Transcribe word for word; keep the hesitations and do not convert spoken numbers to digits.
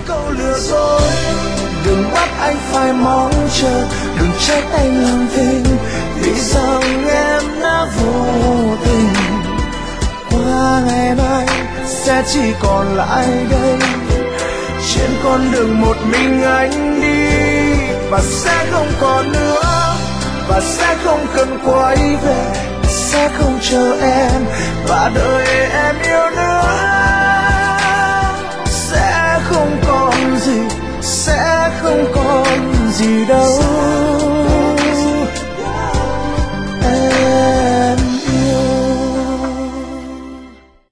câu lừa dối. Đừng bắt anh phải mong chờ, đừng trách anh làm tình vì rằng em đã vô tình. Qua ngày mai sẽ chỉ còn lại đây, trên con đường một mình anh đi, và sẽ không còn nữa, và sẽ không cần quay về, sẽ không chờ em và đợi em yêu nữa. Sẽ không còn gì, sẽ không còn gì đâu.